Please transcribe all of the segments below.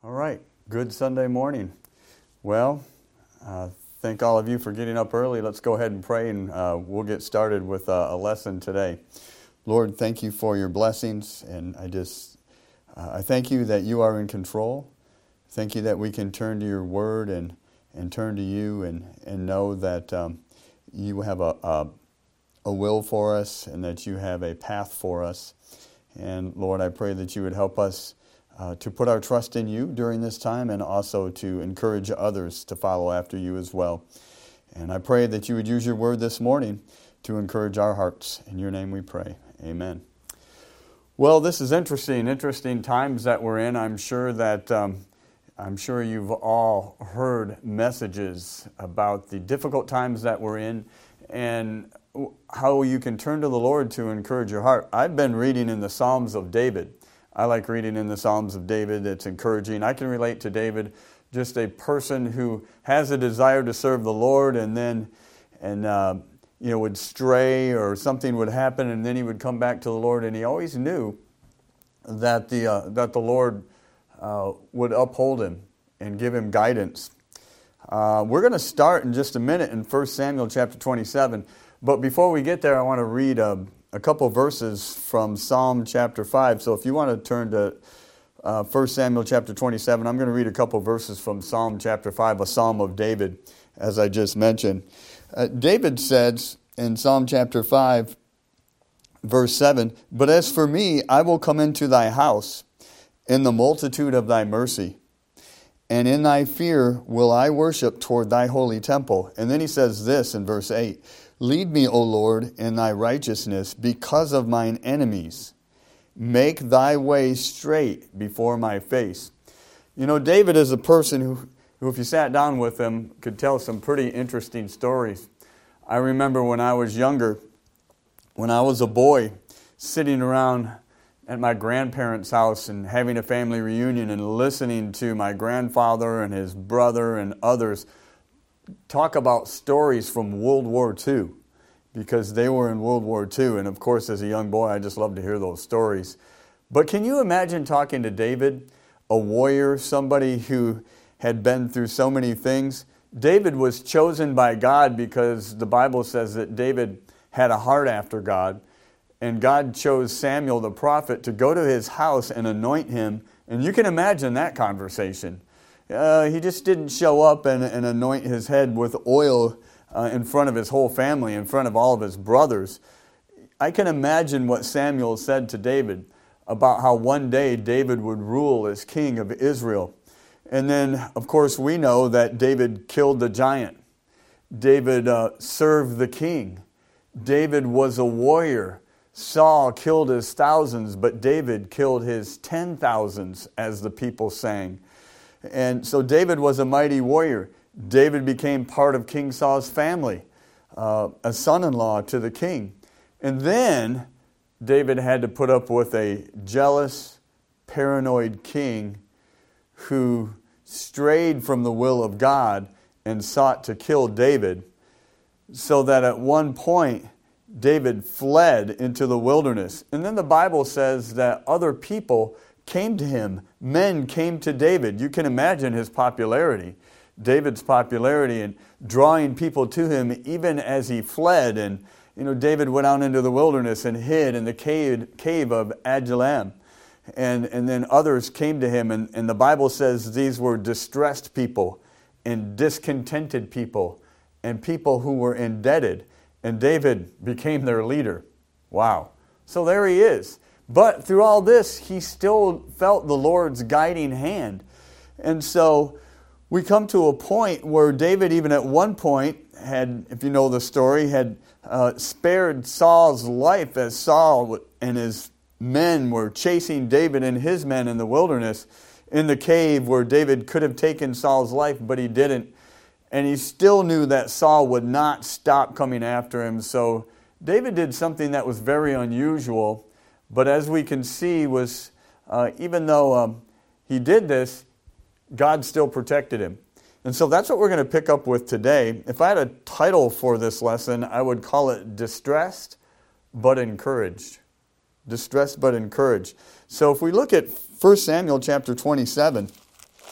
All right, good Sunday morning. Well, thank all of you for getting up early. Let's go ahead and pray, and we'll get started with a lesson today. Lord, thank you for your blessings, and I thank you that you are in control. Thank you that we can turn to your word and turn to you and know that you have a will for us and that you have a path for us. And Lord, I pray that you would help us to put our trust in you during this time and also to encourage others to follow after you as well. And I pray that you would use your word this morning to encourage our hearts. In your name we pray. Amen. Well, this is interesting times that we're in. I'm sure you've all heard messages about the difficult times that we're in and how you can turn to the Lord to encourage your heart. I've been reading in the Psalms of David. I like reading in the Psalms of David. It's encouraging. I can relate to David, just a person who has a desire to serve the Lord and would stray or something would happen and then he would come back to the Lord, and he always knew that the Lord would uphold him and give him guidance. We're going to start in just a minute in 1 Samuel chapter 27. But before we get there, I want to read a couple verses from Psalm chapter 5. So if you want to turn to 1 Samuel chapter 27, I'm going to read a couple verses from Psalm chapter 5, a psalm of David, as I just mentioned. David says in Psalm chapter 5, verse 7, "But as for me, I will come into thy house in the multitude of thy mercy, and in thy fear will I worship toward thy holy temple." And then he says this in verse 8, "Lead me, O Lord, in thy righteousness because of mine enemies. Make thy way straight before my face." You know, David is a person who, if you sat down with him, could tell some pretty interesting stories. I remember when I was younger, when I was a boy, sitting around at my grandparents' house and having a family reunion and listening to my grandfather and his brother and others talk about stories from World War II, because they were in World War II. And of course, as a young boy, I just loved to hear those stories. But can you imagine talking to David, a warrior, somebody who had been through so many things? David was chosen by God because the Bible says that David had a heart after God. And God chose Samuel the prophet to go to his house and anoint him. And you can imagine that conversation. He just didn't show up and anoint his head with oil in front of his whole family, in front of all of his brothers. I can imagine what Samuel said to David about how one day David would rule as king of Israel. And then, of course, we know that David killed the giant. David served the king. David was a warrior. Saul killed his thousands, but David killed his 10,000s, as the people sang. And so David was a mighty warrior. David became part of King Saul's family, a son-in-law to the king. And then David had to put up with a jealous, paranoid king who strayed from the will of God and sought to kill David, so that at one point David fled into the wilderness. And then the Bible says that other people came to him. Men came to David. You can imagine his popularity, David's popularity, and drawing people to him even as he fled. And David went out into the wilderness and hid in the cave of Adullam. And then others came to him. And the Bible says these were distressed people and discontented people and people who were indebted. And David became their leader. Wow. So there he is. But through all this, he still felt the Lord's guiding hand. And so we come to a point where David, even at one point, had, if you know the story, had spared Saul's life as Saul and his men were chasing David and his men in the wilderness, in the cave where David could have taken Saul's life, but he didn't. And he still knew that Saul would not stop coming after him. So David did something that was very unusual. But as we can see, was even though he did this, God still protected him. And so that's what we're going to pick up with today. If I had a title for this lesson, I would call it Distressed but Encouraged. Distressed but Encouraged. So if we look at 1 Samuel chapter 27,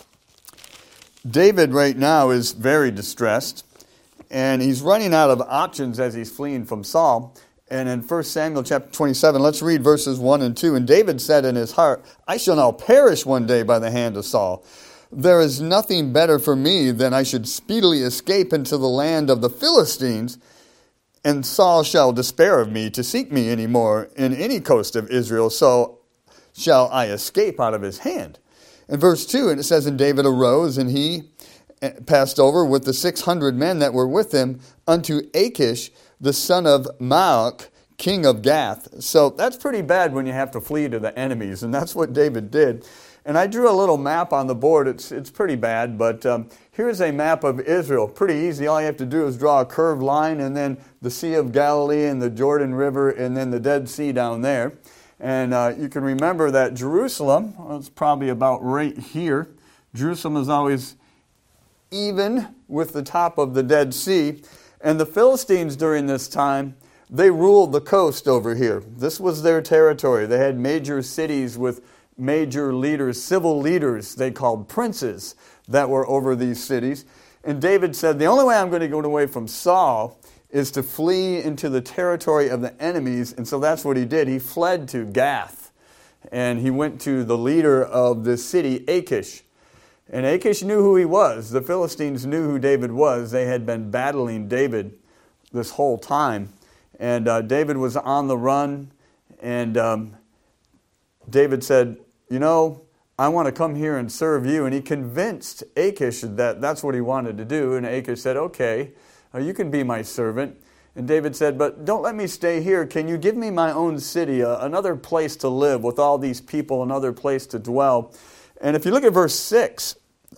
David right now is very distressed, and he's running out of options as he's fleeing from Saul. And in 1 Samuel chapter 27, let's read verses 1 and 2. And David said in his heart, I shall now perish one day by the hand of Saul. There is nothing better for me than I should speedily escape into the land of the Philistines, and Saul shall despair of me to seek me any more in any coast of Israel, so shall I escape out of his hand. In verse 2, and it says, And David arose, and he passed over with the 600 men that were with him unto Achish, the son of Maoch, king of Gath. So that's pretty bad when you have to flee to the enemies, and that's what David did. And I drew a little map on the board. It's pretty bad, but here's a map of Israel. Pretty easy. All you have to do is draw a curved line, and then the Sea of Galilee and the Jordan River, and then the Dead Sea down there. And you can remember that Jerusalem, it's probably about right here. Jerusalem is always even with the top of the Dead Sea. And the Philistines during this time, they ruled the coast over here. This was their territory. They had major cities with major leaders, civil leaders, they called princes, that were over these cities. And David said, the only way I'm going to get away from Saul is to flee into the territory of the enemies. And so that's what he did. He fled to Gath. And he went to the leader of the city, Achish. And Achish knew who he was. The Philistines knew who David was. They had been battling David this whole time. And David was on the run. And David said, I want to come here and serve you. And he convinced Achish that that's what he wanted to do. And Achish said, okay, you can be my servant. And David said, but don't let me stay here. Can you give me my own city, another place to live with all these people, another place to dwell? And if you look at verse 6,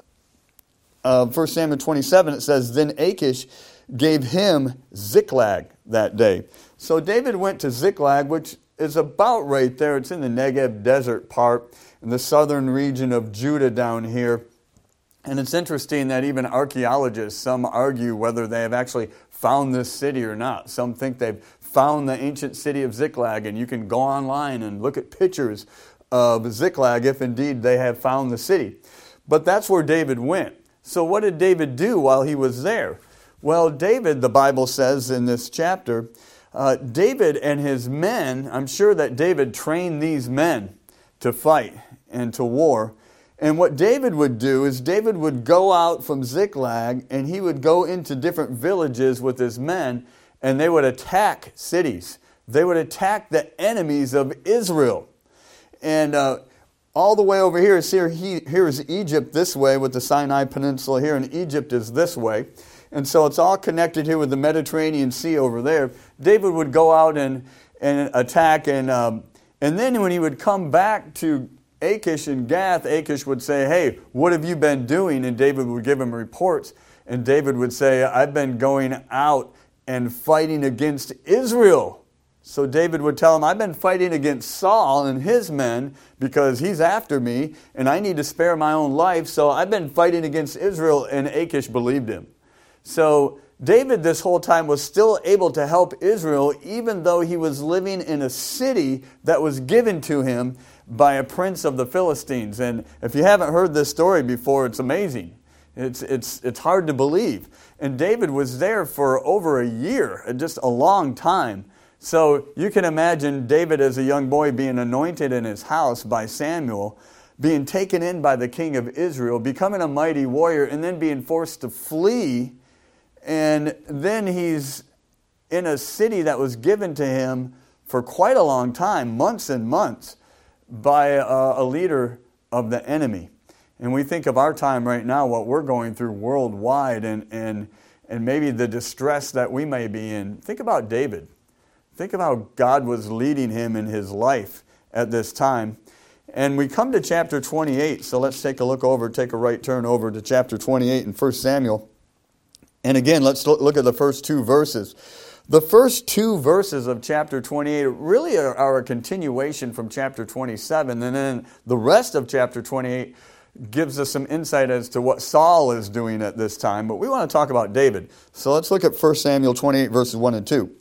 1 Samuel 27, it says, Then Achish gave him Ziklag that day. So David went to Ziklag, which is about right there. It's in the Negev desert part, in the southern region of Judah down here. And it's interesting that even archaeologists, some argue whether they have actually found this city or not. Some think they've found the ancient city of Ziklag, and you can go online and look at pictures of Ziklag if indeed they have found the city. But that's where David went. So what did David do while he was there? Well, David, the Bible says in this chapter, David and his men, I'm sure that David trained these men to fight and to war. And what David would do is David would go out from Ziklag and he would go into different villages with his men, and they would attack cities. They would attack the enemies of Israel. And all the way over here is Egypt this way with the Sinai Peninsula here, and Egypt is this way. And so it's all connected here with the Mediterranean Sea over there. David would go out and attack, and then when he would come back to Achish and Gath, Achish would say, hey, what have you been doing? And David would give him reports. And David would say, I've been going out and fighting against Israel. So David would tell him, I've been fighting against Saul and his men because he's after me, and I need to spare my own life. So I've been fighting against Israel, and Achish believed him. So David this whole time was still able to help Israel, even though he was living in a city that was given to him by a prince of the Philistines. And if you haven't heard this story before, it's amazing. It's hard to believe. And David was there for over a year, just a long time. So you can imagine David as a young boy being anointed in his house by Samuel, being taken in by the king of Israel, becoming a mighty warrior, and then being forced to flee. And then he's in a city that was given to him for quite a long time, months and months, by a leader of the enemy. And we think of our time right now, what we're going through worldwide, and maybe the distress that we may be in. Think about David. Think of how God was leading him in his life at this time. And we come to chapter 28, so let's take a right turn over to chapter 28 in 1 Samuel. And again, let's look at the first two verses. The first two verses of chapter 28 really are a continuation from chapter 27, and then the rest of chapter 28 gives us some insight as to what Saul is doing at this time. But we want to talk about David. So let's look at 1 Samuel 28, verses 1 and 2.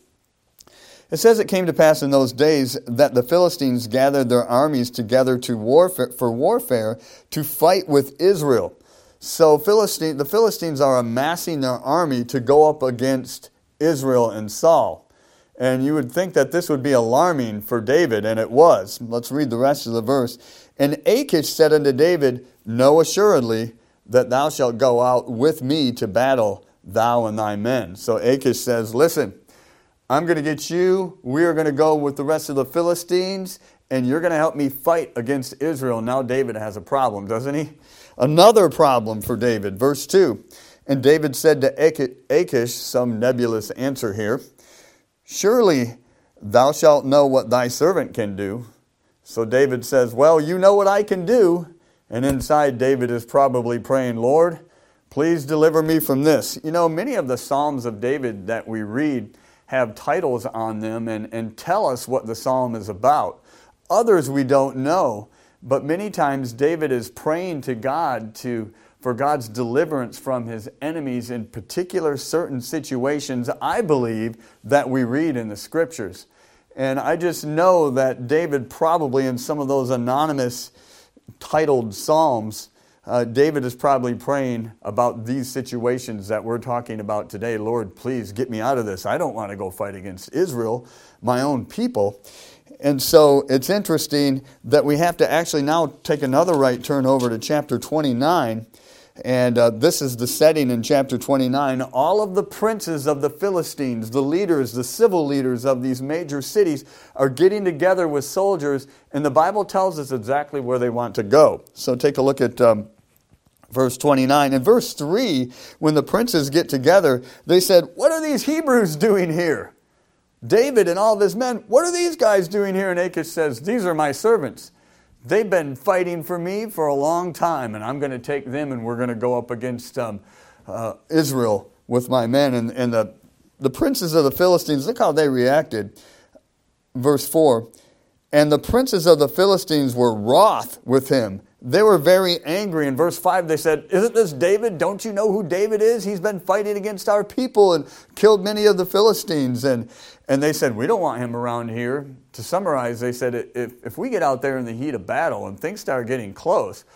It says, It came to pass in those days that the Philistines gathered their armies together for warfare to fight with Israel. So the Philistines are amassing their army to go up against Israel and Saul. And you would think that this would be alarming for David, and it was. Let's read the rest of the verse. And Achish said unto David, Know assuredly that thou shalt go out with me to battle, thou and thy men. So Achish says, listen, I'm going to get you. We are going to go with the rest of the Philistines, and you're going to help me fight against Israel. Now David has a problem, doesn't he? Another problem for David. Verse 2. And David said to Achish, some nebulous answer here, Surely thou shalt know what thy servant can do. So David says, well, you know what I can do. And inside David is probably praying, Lord, please deliver me from this. You know, many of the Psalms of David that we read have titles on them and tell us what the psalm is about. Others we don't know, but many times David is praying to God for God's deliverance from his enemies in particular certain situations, I believe, that we read in the Scriptures. And I just know that David probably in some of those anonymous titled Psalms, David is probably praying about these situations that we're talking about today. Lord, please get me out of this. I don't want to go fight against Israel, my own people. And so it's interesting that we have to actually now take another right turn over to chapter 29. And this is the setting in chapter 29. All of the princes of the Philistines, the leaders, the civil leaders of these major cities are getting together with soldiers, and the Bible tells us exactly where they want to go. So take a look at verse 29. In verse 3, when the princes get together, they said, What are these Hebrews doing here? David and all of his men, what are these guys doing here? And Achish says, These are my servants. They've been fighting for me for a long time, and I'm going to take them, and we're going to go up against Israel with my men. And the princes of the Philistines, look how they reacted. Verse 4, And the princes of the Philistines were wroth with him. They were very angry. In verse 5, they said, Isn't this David? Don't you know who David is? He's been fighting against our people and killed many of the Philistines. And they said, we don't want him around here. To summarize, they said, if we get out there in the heat of battle and things start getting close,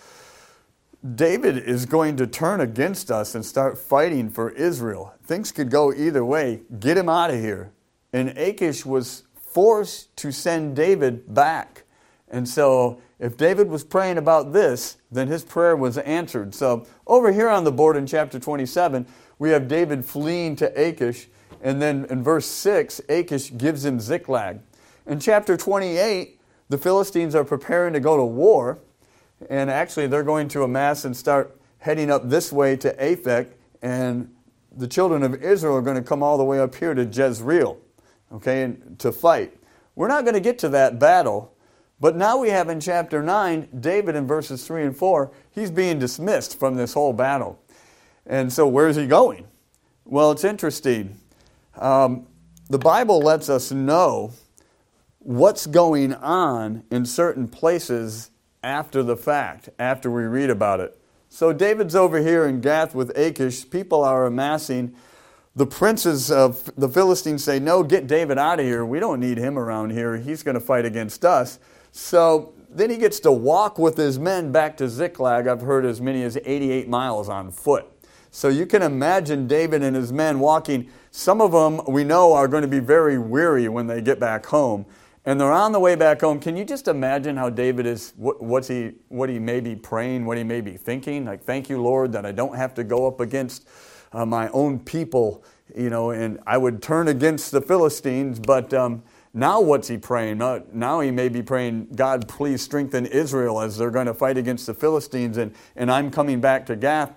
David is going to turn against us and start fighting for Israel. Things could go either way. Get him out of here. And Achish was forced to send David back. And so if David was praying about this, then his prayer was answered. So over here on the board in chapter 27, we have David fleeing to Achish. And then in verse 6, Achish gives him Ziklag. In chapter 28, the Philistines are preparing to go to war. And actually they're going to amass and start heading up this way to Aphek. And the children of Israel are going to come all the way up here to Jezreel, okay, to fight. We're not going to get to that battle. But now we have in chapter 9, David in verses 3 and 4, he's being dismissed from this whole battle. And so where's he going? Well, it's interesting. The Bible lets us know what's going on in certain places after the fact, after we read about it. So David's over here in Gath with Achish. People are amassing. The princes of the Philistines say, no, get David out of here. We don't need him around here. He's going to fight against us. So then he gets to walk with his men back to Ziklag. I've heard as many as 88 miles on foot. So you can imagine David and his men walking. Some of them we know are going to be very weary when they get back home. And they're on the way back home. Can you just imagine how David is, what he may be praying, what he may be thinking? Like, thank you, Lord, that I don't have to go up against my own people, and I would turn against the Philistines, but now what's he praying? Now he may be praying, God, please strengthen Israel as they're going to fight against the Philistines, and I'm coming back to Gath.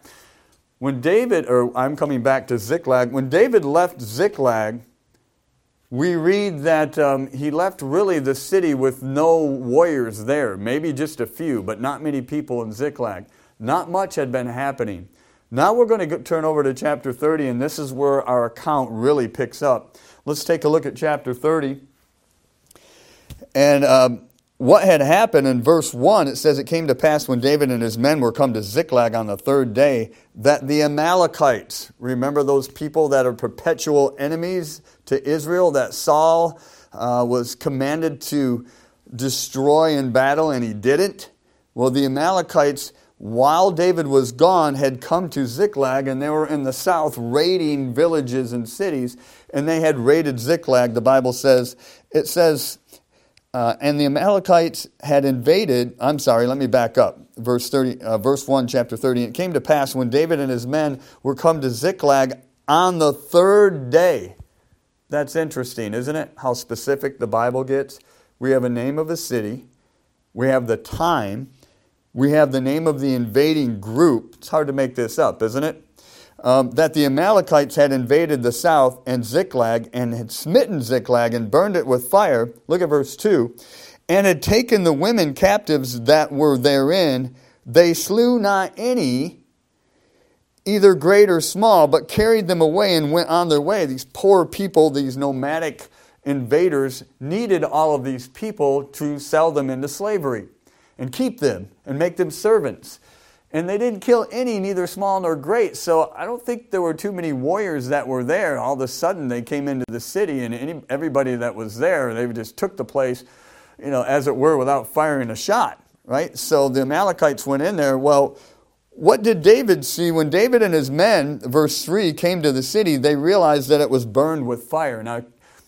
I'm coming back to Ziklag. When David left Ziklag, we read that he left really the city with no warriors there, maybe just a few, but not many people in Ziklag. Not much had been happening. Now we're going to turn over to chapter 30, and this is where our account really picks up. Let's take a look at chapter 30. And what had happened in verse 1, it says, It came to pass when David and his men were come to Ziklag on the third day, that the Amalekites, remember those people that are perpetual enemies to Israel, that Saul was commanded to destroy in battle, and he didn't? Well, the Amalekites while David was gone, had come to Ziklag, and they were in the south raiding villages and cities, and they had raided Ziklag, the Bible says. It says, and the Amalekites had invaded, let me back up. Verse 1, chapter 30. It came to pass when David and his men were come to Ziklag on the third day. That's interesting, isn't it? How specific the Bible gets. We have a name of a city. We have the time. We have the name of the invading group. It's hard to make this up, isn't it? That the Amalekites had invaded the south and Ziklag and had smitten Ziklag and burned it with fire. Look at verse 2. And had taken the women captives that were therein. They slew not any, either great or small, but carried them away and went on their way. These poor people, these nomadic invaders, needed all of these people to sell them into slavery and keep them and make them servants. And they didn't kill any, neither small nor great. So I don't think there were too many warriors that were there. All of a sudden they came into the city, and everybody that was there, they just took the place, as it were, without firing a shot, right? So the Amalekites went in there. Well, what did David see? When David and his men, verse 3, came to the city, they realized that it was burned with fire. Now,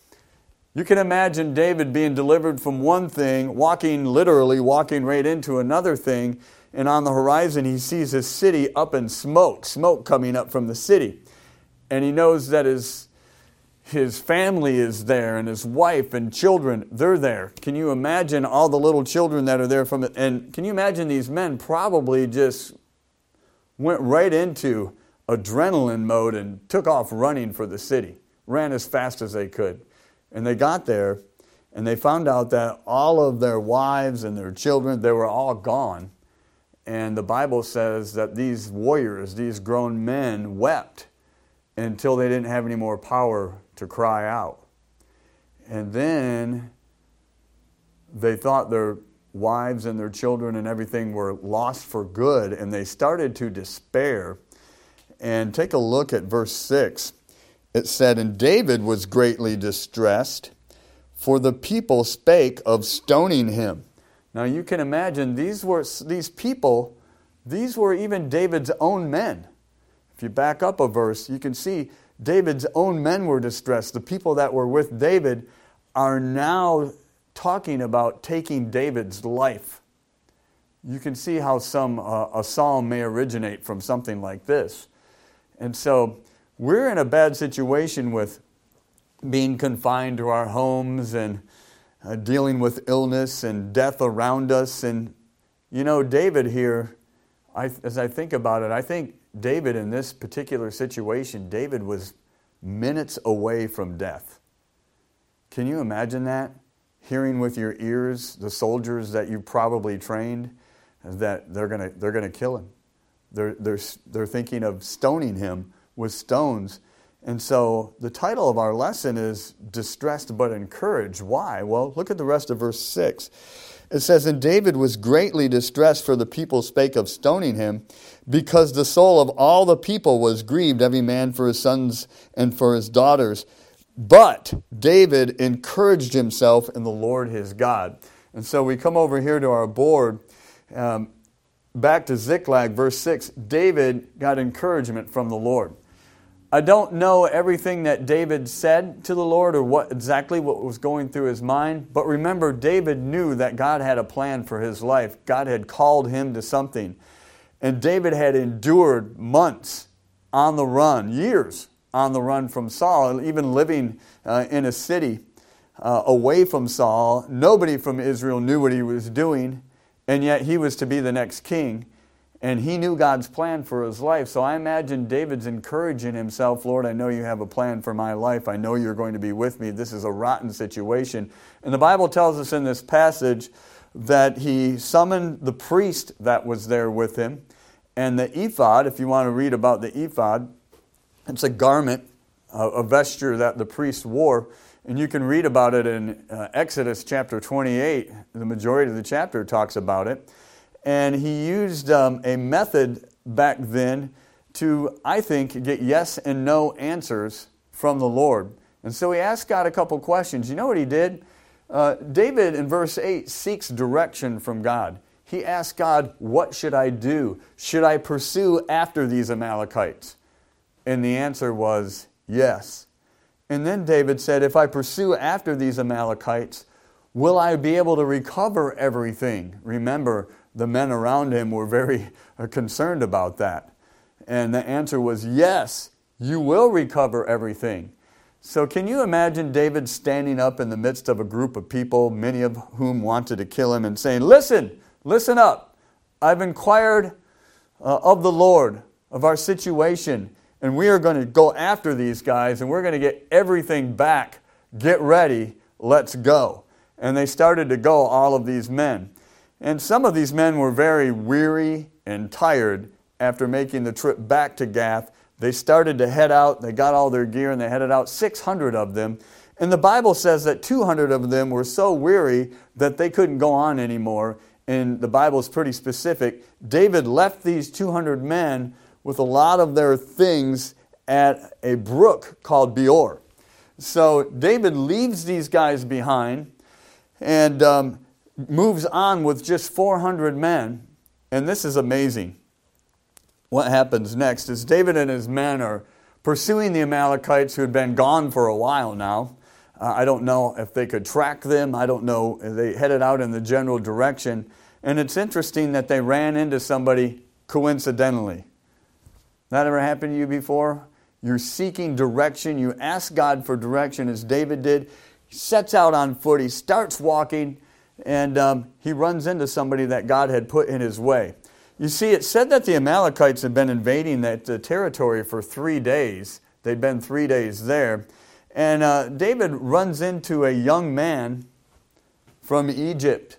you can imagine David being delivered from one thing, literally walking right into another thing, and on the horizon he sees his city up in smoke coming up from the city. And he knows that his family is there, and his wife and children, they're there. Can you imagine all the little children that are there from it? And can you imagine these men probably just went right into adrenaline mode and took off running for the city, ran as fast as they could. And they got there, and they found out that all of their wives and their children, they were all gone. And the Bible says that these warriors, these grown men, wept until they didn't have any more power to cry out. And then they thought their wives and their children and everything were lost for good, and they started to despair. And take a look at verse 6. It said, and David was greatly distressed, for the people spake of stoning him. Now you can imagine these people, these were even David's own men. If you back up a verse, you can see David's own men were distressed. The people that were with David are now talking about taking David's life. You can see how a psalm may originate from something like this. And so we're in a bad situation with being confined to our homes and dealing with illness and death around us. And, David here, as I think about it, I think David in this particular situation, David was minutes away from death. Can you imagine that? Hearing with your ears the soldiers that you probably trained that they're gonna kill him. They're thinking of stoning him with stones. And so the title of our lesson is Distressed but Encouraged. Why? Well, look at the rest of verse 6. It says, and David was greatly distressed, for the people spake of stoning him, because the soul of all the people was grieved, every man for his sons and for his daughters. But David encouraged himself in the Lord his God. And so we come over here to our board, back to Ziklag, verse 6. David got encouragement from the Lord. I don't know everything that David said to the Lord or what was going through his mind. But remember, David knew that God had a plan for his life. God had called him to something. And David had endured months on the run, years on the run from Saul, even living in a city away from Saul. Nobody from Israel knew what he was doing, and yet he was to be the next king. And he knew God's plan for his life. So I imagine David's encouraging himself, Lord, I know you have a plan for my life. I know you're going to be with me. This is a rotten situation. And the Bible tells us in this passage that he summoned the priest that was there with him. And the ephod, if you want to read about the ephod, it's a garment, a vesture that the priest wore. And you can read about it in Exodus chapter 28. The majority of the chapter talks about it. And he used a method back then to, I think, get yes and no answers from the Lord. And so he asked God a couple questions. You know what he did? David, in verse 8, seeks direction from God. he asked God, what should I do? Should I pursue after these Amalekites? And the answer was yes. And then David said, if I pursue after these Amalekites, will I be able to recover everything? Remember, the men around him were very concerned about that. And the answer was yes, you will recover everything. So can you imagine David standing up in the midst of a group of people, many of whom wanted to kill him, and saying, listen up. I've inquired of the Lord, of our situation, and we are going to go after these guys, and we're going to get everything back. Get ready, let's go. And they started to go, all of these men. And some of these men were very weary and tired after making the trip back to Gath. They started to head out. They got all their gear and they headed out, 600 of them. And the Bible says that 200 of them were so weary that they couldn't go on anymore. And the Bible is pretty specific. David left these 200 men with a lot of their things at a brook called Beor. So David leaves these guys behind and moves on with just 400 men. And this is amazing. What happens next is David and his men are pursuing the Amalekites who had been gone for a while now. I don't know if they could track them. I don't know. They headed out in the general direction. And it's interesting that they ran into somebody coincidentally. That ever happened to you before? You're seeking direction. You ask God for direction as David did. He sets out on foot. He starts walking and he runs into somebody that God had put in his way. You see, it said that the Amalekites had been invading that territory for 3 days. They'd been 3 days there. And David runs into a young man from Egypt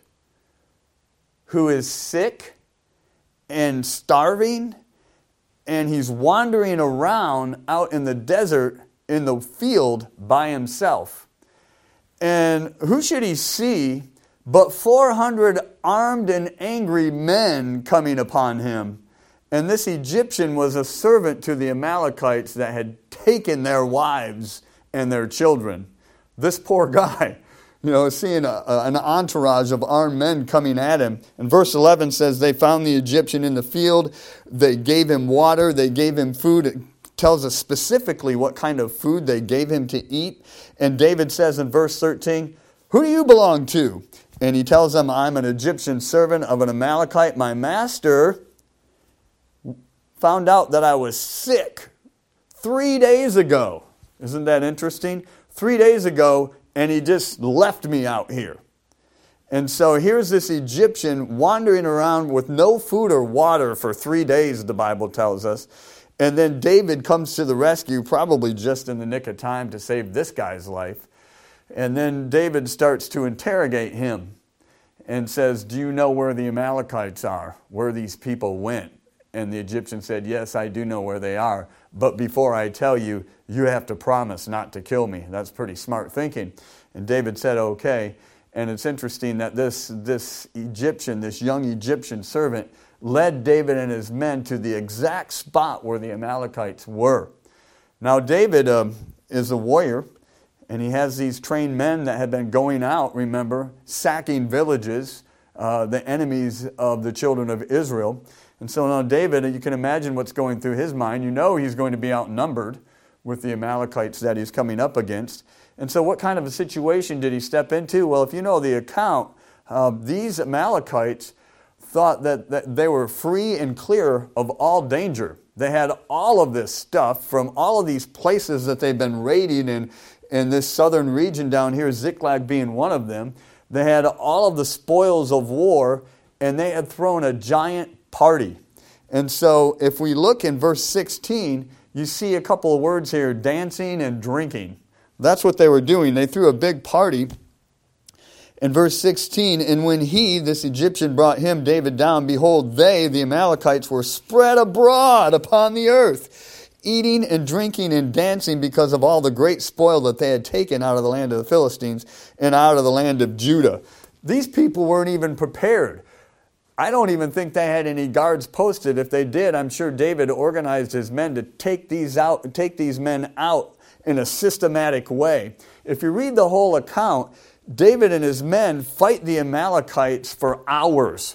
who is sick and starving, and he's wandering around out in the desert in the field by himself. And who should he see but 400 armed and angry men coming upon him. And this Egyptian was a servant to the Amalekites that had taken their wives and their children. This poor guy, seeing an entourage of armed men coming at him. And verse 11 says, they found the Egyptian in the field. They gave him water. They gave him food. It tells us specifically what kind of food they gave him to eat. And David says in verse 13, who do you belong to? And he tells them, I'm an Egyptian servant of an Amalekite. My master found out that I was sick 3 days ago. Isn't that interesting? 3 days ago, and he just left me out here. And so here's this Egyptian wandering around with no food or water for 3 days, the Bible tells us. And then David comes to the rescue, probably just in the nick of time to save this guy's life. And then David starts to interrogate him and says, do you know where the Amalekites are, where these people went? And the Egyptian said, yes, I do know where they are. But before I tell you, you have to promise not to kill me. That's pretty smart thinking. And David said, okay. And it's interesting that this Egyptian, this young Egyptian servant, led David and his men to the exact spot where the Amalekites were. Now David is a warrior. And he has these trained men that had been going out, remember, sacking villages, the enemies of the children of Israel. And so now David, you can imagine what's going through his mind. You know he's going to be outnumbered with the Amalekites that he's coming up against. And so what kind of a situation did he step into? Well, if you know the account, these Amalekites thought that they were free and clear of all danger. They had all of this stuff from all of these places that they've been raiding in this southern region down here, Ziklag being one of them. They had all of the spoils of war, and they had thrown a giant party. And so if we look in verse 16, you see a couple of words here, dancing and drinking. That's what they were doing. They threw a big party. In verse 16, and when he, this Egyptian, brought him, David, down, behold, they, the Amalekites, were spread abroad upon the earth, eating and drinking and dancing because of all the great spoil that they had taken out of the land of the Philistines and out of the land of Judah. These people weren't even prepared. I don't even think they had any guards posted. If they did, I'm sure David organized his men to take these men out in a systematic way. If you read the whole account, David and his men fight the Amalekites for hours.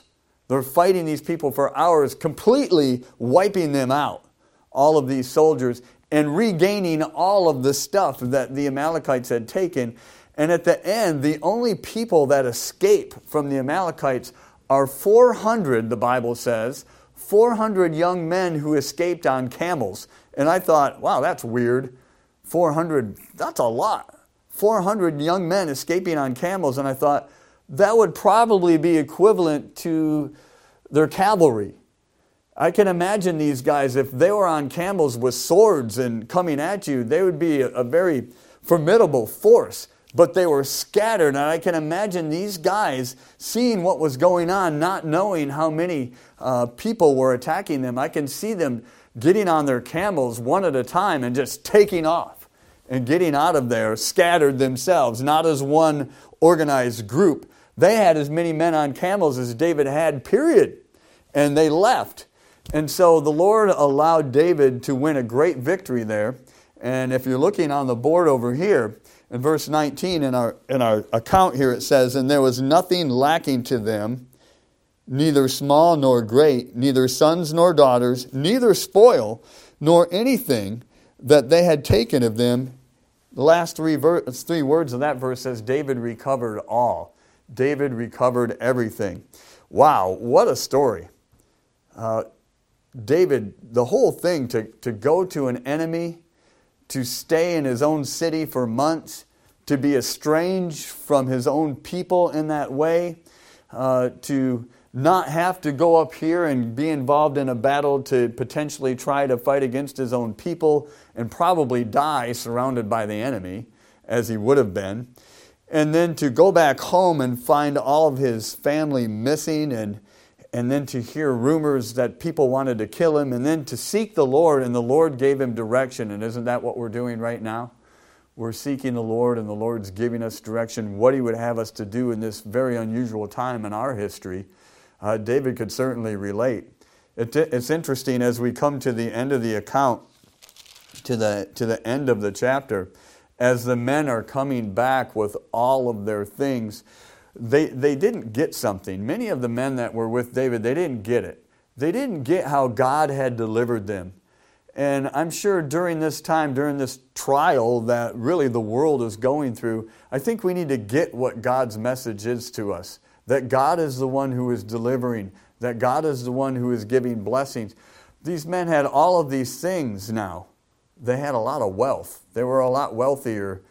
They're fighting these people for hours, completely wiping them out, all of these soldiers, and regaining all of the stuff that the Amalekites had taken. And at the end, the only people that escape from the Amalekites are 400, the Bible says, 400 young men who escaped on camels. And I thought, wow, that's weird. 400, that's a lot. 400 young men escaping on camels. And I thought, that would probably be equivalent to their cavalry. I can imagine these guys, if they were on camels with swords and coming at you, they would be a very formidable force. But they were scattered, and I can imagine these guys seeing what was going on, not knowing how many people were attacking them. I can see them getting on their camels one at a time and just taking off and getting out of there, scattered themselves, not as one organized group. They had as many men on camels as David had, period. And they left. And so the Lord allowed David to win a great victory there. And if you're looking on the board over here, in verse 19 in our account here it says, "And there was nothing lacking to them, neither small nor great, neither sons nor daughters, neither spoil, nor anything that they had taken of them." The last three words of that verse says, David recovered all. David recovered everything. Wow, what a story. David, the whole thing, to go to an enemy, to stay in his own city for months, to be estranged from his own people in that way, to not have to go up here and be involved in a battle to potentially try to fight against his own people and probably die surrounded by the enemy, as he would have been. And then to go back home and find all of his family missing, and then to hear rumors that people wanted to kill him, and then to seek the Lord, and the Lord gave him direction. And isn't that what we're doing right now? We're seeking the Lord, and the Lord's giving us direction, what He would have us to do in this very unusual time in our history. David could certainly relate. It's interesting as we come to the end of the account, to the end of the chapter, as the men are coming back with all of their things, they didn't get something. Many of the men that were with David, they didn't get it. They didn't get how God had delivered them. And I'm sure during this time, during this trial that really the world is going through, I think we need to get what God's message is to us. That God is the one who is delivering. That God is the one who is giving blessings. These men had all of these things now. They had a lot of wealth. They were a lot wealthier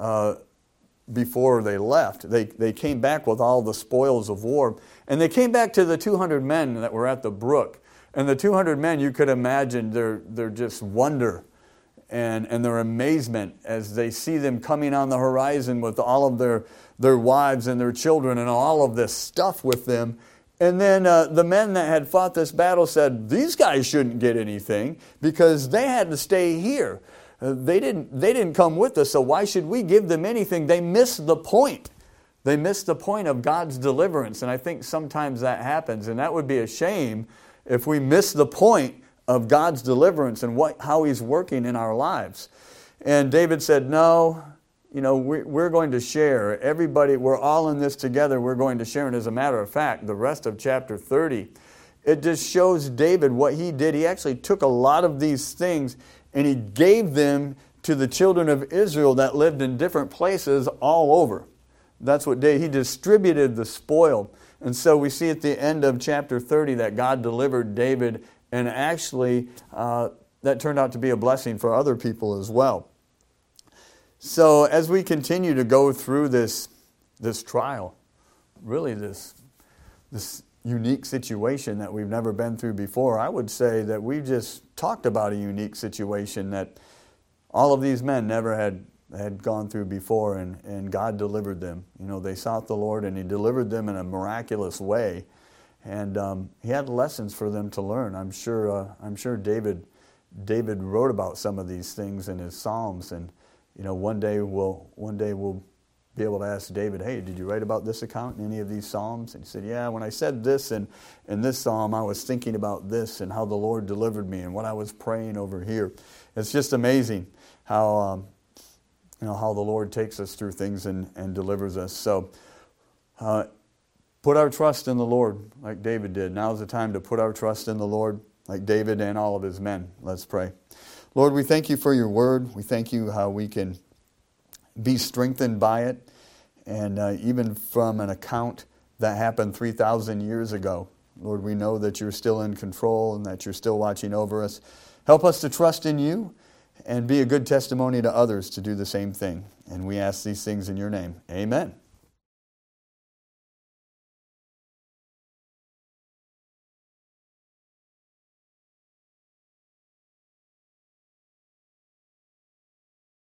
before they left. They came back with all the spoils of war. And they came back to the 200 men that were at the brook. And the 200 men, you could imagine their just wonder and their amazement as they see them coming on the horizon with all of their wives and their children and all of this stuff with them. And then the men that had fought this battle said, these guys shouldn't get anything because they had to stay here. They didn't come with us, so why should we give them anything? They missed the point. They missed the point of God's deliverance, and I think sometimes that happens, and that would be a shame if we miss the point of God's deliverance and how He's working in our lives. And David said, no, we're going to share. Everybody, we're all in this together. We're going to share. And as a matter of fact, the rest of chapter 30, it just shows David what he did. He actually took a lot of these things and he gave them to the children of Israel that lived in different places all over. That's what he distributed the spoil. And so we see at the end of chapter 30 that God delivered David, and actually that turned out to be a blessing for other people as well. So as we continue to go through this trial, really this unique situation that we've never been through before, I would say that we just talked about a unique situation that all of these men never had gone through before, and God delivered them. They sought the Lord, and He delivered them in a miraculous way, and He had lessons for them to learn. I'm sure David wrote about some of these things in his Psalms, and one day we'll be able to ask David, hey, did you write about this account in any of these Psalms? And he said, yeah, when I said this in this Psalm, I was thinking about this and how the Lord delivered me and what I was praying over here. It's just amazing how the Lord takes us through things and delivers us. So put our trust in the Lord like David did. Now's the time to put our trust in the Lord like David and all of his men. Let's pray. Lord, we thank you for your word. We thank you how we can be strengthened by it. And even from an account that happened 3,000 years ago, Lord, we know that you're still in control and that you're still watching over us. Help us to trust in you and be a good testimony to others to do the same thing. And we ask these things in your name. Amen.